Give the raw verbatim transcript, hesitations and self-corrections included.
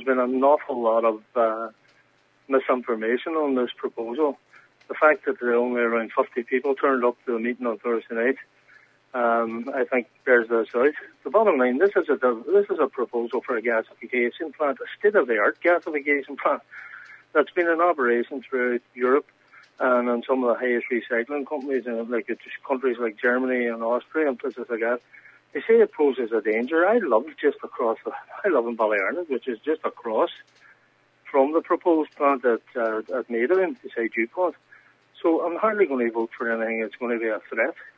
been an awful lot of uh, misinformation on this proposal. The fact that there are only around fifty people turned up to the meeting on Thursday night, um, I think bears this out. The bottom line, this is a this is a proposal for a gasification plant, a state-of-the-art gasification plant that's been in operation throughout Europe and in some of the highest recycling companies, in like countries like Germany and Austria and places like that. They say it poses a danger. I live just across the, I live in Ballyarnagh, which is just across from the proposed plant at, uh, at Maiden beside DuPont. So I'm hardly going to vote for anything that's going to be a threat